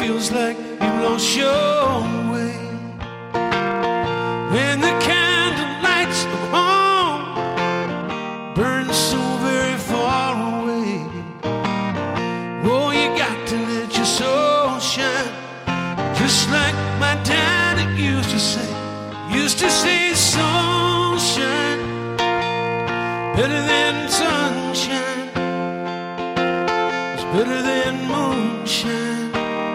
feels like you've lost your way. When the candle lights of home burn so very far away, oh, you got to let your soul shine, just like my daddy used to say. Soul shine better than sunshine, it's better than moonshine.